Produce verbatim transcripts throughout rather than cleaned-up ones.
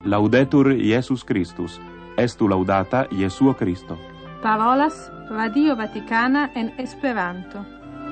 Laudetur Iesus Christus, estu laudata Jesuo Christo. Parolas Radio Vaticana en Esperanto.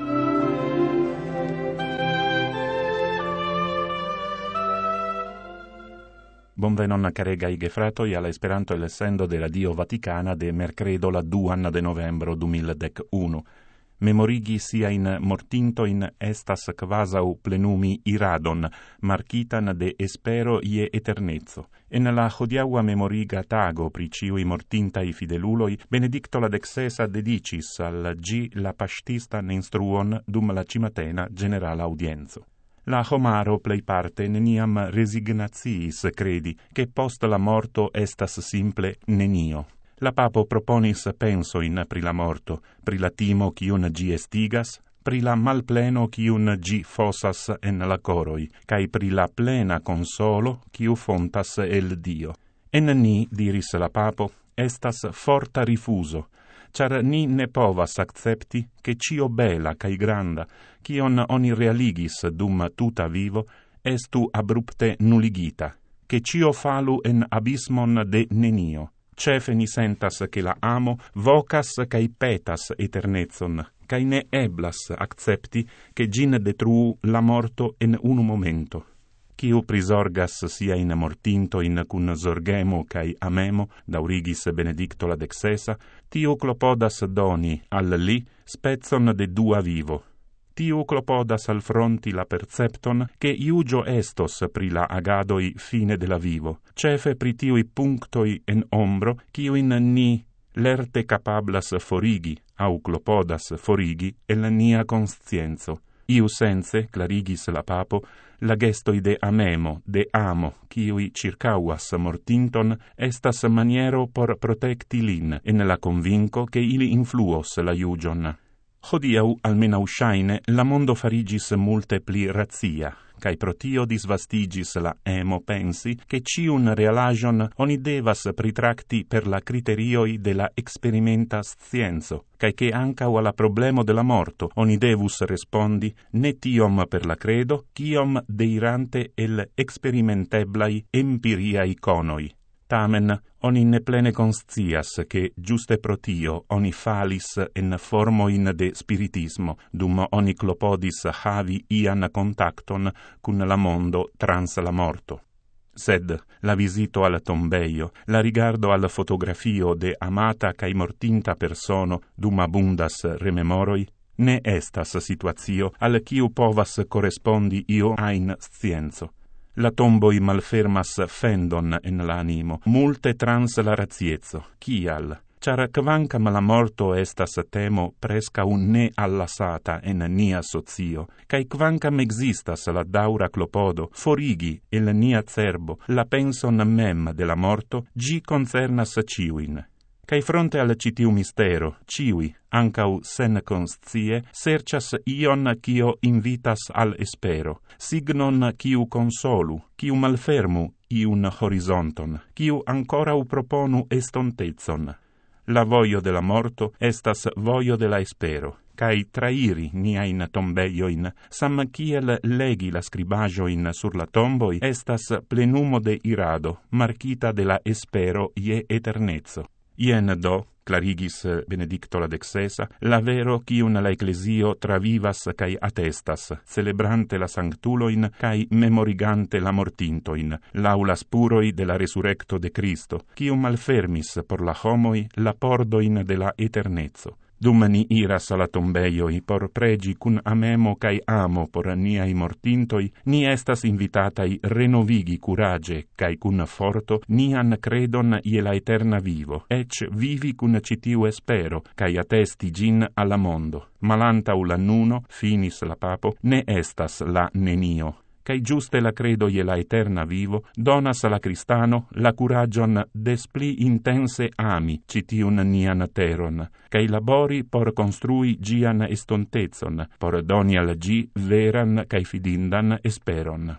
Bonvenon caregaj gefratoj al Esperanto el sendo de Radio Vaticana de mercredo la duan de novembro du mil dec unu. Memorigi siain mortintoin estas quasau plenumi iradon, marcitan de espero ie eternezzo. En la hodiaua memoriga tago pri ciui mortintai fideluloi, Benedicto la dexesa dedicis al G la pastistan instruon dum la cimatena generala audienzo. La homaro plei parte neniam resignatiis credi, che post la morto estas simple nenio. La papo proponis pensoin pri la morto, pri la timo cium gi estigas, pri la malpleno cium gi fossas en la coroi, cae pri la plena consolo ciu fontas el Dio. En ni, diris la papo, estas forta rifuso, char ni ne povas accepti che cio bela cae granda, cion oni realigis dum tuta vivo, estu abrupte nulligita, che cio falu en abismon de nenio. Cefe ni sentas che la amo vocas cae petas eternezon, cae ne eblas accepti che gin detruu la morto en unu momento. Ciu prisorgas sia in mortinto in cun sorgemo cae amemo, daurigis Benedicto la dexesa, tiu clopodas doni al li spezzon de dua vivo. Tiu clopodas al fronti la percepton che iugio estos pri la agadoi fine de la vivo, cefe pri tiui punctoi en ombro, ciu in ni lerte capablas forigi, au clopodas forigi, el nia conscienzo. Iu sense, clarigis la papo, la gestoi de amemo, de amo, ciui circauas mortinton, estas maniero por protecti lin, en la convinco che ili influos la iugion. Hodiau, almenau shaine, la mondo farigis multe pli razia, cae pro tio disvastigis la emo pensi che ciun realagion oni devas pritracti per la criterioi de la experimenta scienzo, cae che ancau alla problemo de la morto oni devus respondi ne tiom per la credo, ciom deirante el experimenteblai empiriai conoi. Tamen, oni ne plene conscias che giuste pro tio oni falis en formoin de spiritismo, dum oni clopodis havi ian contacton cun la mondo trans la morto. Sed la visito al tombeio, la rigardo al fotografio de amata cae mortinta persono dum abundas rememoroi, ne estas situatio al ciu povas correspondi io ain scienzo. La tomboi malfermas fendon en l'animo, multe trans la raziezzo. Cial? Char quancam la morto estas temo presca un ne allasata en nia socio, cae quancam existas la daura clopodo forigi el nia cerbo la penson mem de la morto, gi concernas ciuin. Cae fronte al citiu mistero, ciui, ancau sen conscie, sercias ion cio invitas al espero, signon ciu consolu, ciu malfermu iun horizonton, ciu ancorau proponu estontezon. La voio de la morto estas voio de la espero, cae trairi niain tombeioin, sam ciel legi la scribagioin sur la tomboi, estas plenumo de irado, marcita de la espero ie eternezzo. Ien do, clarigis Benedicto la dexesa, la vero cium la Ecclesio travivas cae attestas, celebrante la sanctuloin cae memorigante la mortintoin, laulas puroi de la resurrecto de Cristo, cium malfermis por la homoi la pordoin de la eternezzo. Dum ni iras alla tombeioi por pregi cun amemo cae amo por niai mortintoi, ni estas invitatai renovigi curage cae cun forto nian credon ie la eterna vivo, ec vivi cun citiu espero, cae attesti gin alla mondo. Malantau la nuno, finis la papo, ne estas la nenio. Cae giuste la credo ie la eterna vivo, donas la cristano la curagion despli intense ami citiun nian teron, cae labori por construi gian estontezon, por doni al gi veran cae fidindan esperon.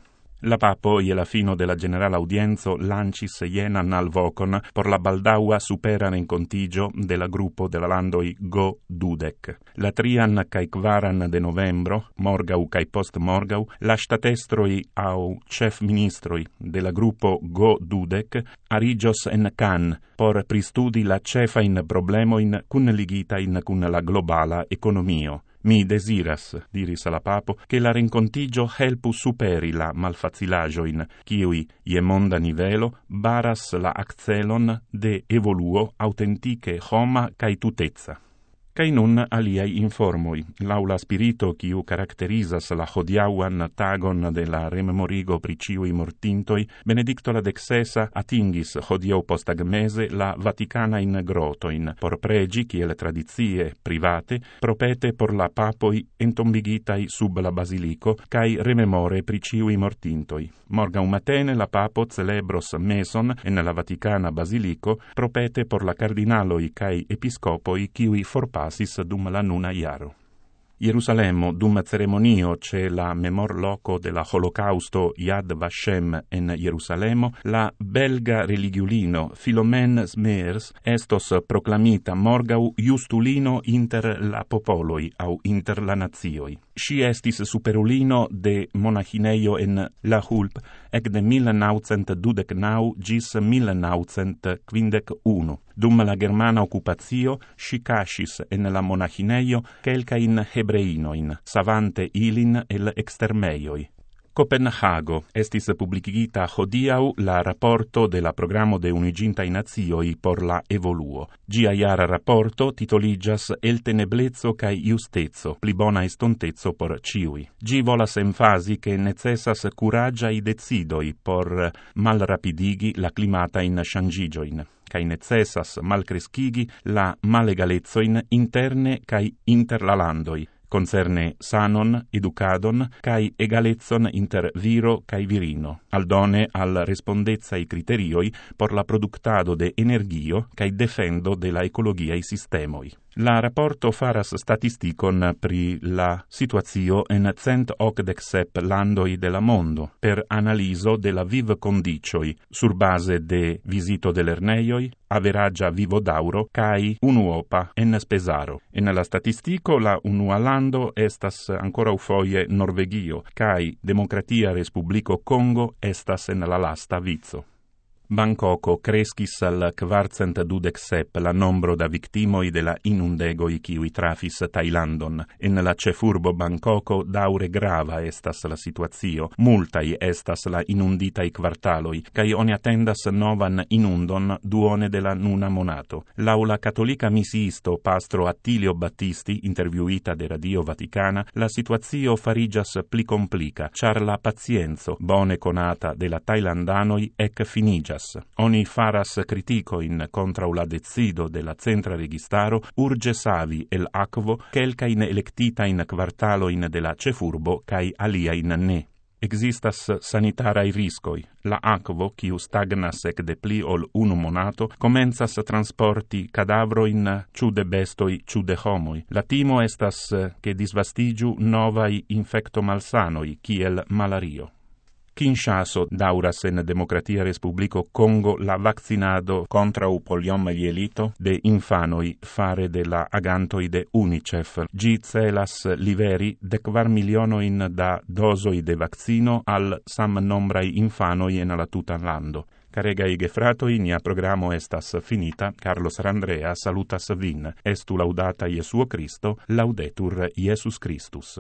La papo e la fino della generale audienzo lancis jenan al vocon por la baldaua superan in contigio della gruppo della landoi go dudec. La trian cae quaran de novembro, morgau cae post morgau, la statestroi au chef ministroi della gruppo go dudec arigios en Cannes por pristudi la cefa in problemoin cun ligita in cun la globala economio. Mi desiras, diris la papo, che la rencontigio helpu superi la malfacilagioin, kiui, je monda nivelo, baras la accelon de evoluo autentiche homa cae tutezza. Cae nun aliai informoi. Laula spirito quiu caracterizas la hodiauan tagon de la rememorigo pri ciui mortintoi, Benedicto la dexesa atingis hodiau postagmese la Vaticana in grotoin, por pregi, kiel tradizie private, propete por la papoi entombigitai sub la basilico, cae rememore pri ciui mortintoi. Morgau matene la papo celebros meson en la Vaticana basilico, propete por la cardinaloi cae episcopoi quiui forpa dum la nuna iaro. Ierusalemo, dum ceremonio ce la memor loco de la Holocausto Yad Vashem en Ierusalemo, la belga religiulino Philomen Smers estos proclamita morgau justulino inter la popoloi au inter la nazioi. Si estis superulino de monachineio en La Hulp ec de mille naucent dudecnau gis mille naucent quindecunu. Dum la germana occupazio, si cascis en la monachineio quelcain hebreinoin, savante ilin el extermeioi. Copenhago estis publicigita hodiau la rapporto de la programo de Unigintai Nazioi por la evoluo. Gia iara rapporto titoligas El teneblezzo cae justezzo, pli bona estontezzo por ciui. Gi volas emfasi che necessas curagiai decidoi por malrapidigi la climata in changigioin, cae necessas malcrescigi la malegalezzoin interne cae inter la landoi, concerne sanon, educadon, cae egalezzon inter viro cae virino, aldone al respondezai criterioi por la productado de energio cae defendo de la ecologiai sistemoi. La rapporto faras statisticon pri la situazio en cent octantesep landoi de la mondo, per analiso de la viv condicioi, sur base de visito de lerneioi, averagia vivo dauro, cae unuopa en spesaro. En la statistico la unua lando estas ancora ufoie Norvegio, cae Democratia Respublico Congo estas en la lasta vizo. Bangkoko crescis al quarcent dudecep la nombro da victimoi de la inundegoi kiui trafis Thailandon. En la cefurbo Bangkoko daure grava estas la situazio, multai estas la inunditai quartaloi, cae oni attendas novan inundon duone de la nuna monato. Laula catolica misiisto pastro Attilio Battisti, interviuita de Radio Vaticana, la situazio farigias pli complica, char la pazienzo, bone conata de la Thailandanoi, ec finigias. Oni faras criticoin contra la decido de la centra registaro urge savi el aquo quelcain electitain quartaloin de la cefurbo cae aliain ne. Existas sanitarai riscoi. La aquo, quiu stagnas ec de pli ol unu monato, comenzas transporti cadavroin ciu de bestoi, ciu de homoi. La timo estas che disvastigiu novai infecto malsanoi, kiel malario. Kinshaso dauras en Democratia Respublico Congo la vaccinado contra u poliomielito de infanoi fare de la agantoi de UNICEF. Gi celas liveri decvar milionoin da dosoi de vaccino al sam nombrai infanoi en la tuta lando. Caregai gefratoi, nia programo estas finita. Carlos Randrea salutas vin. Estu laudata Iesuo Cristo, laudetur Iesus Christus.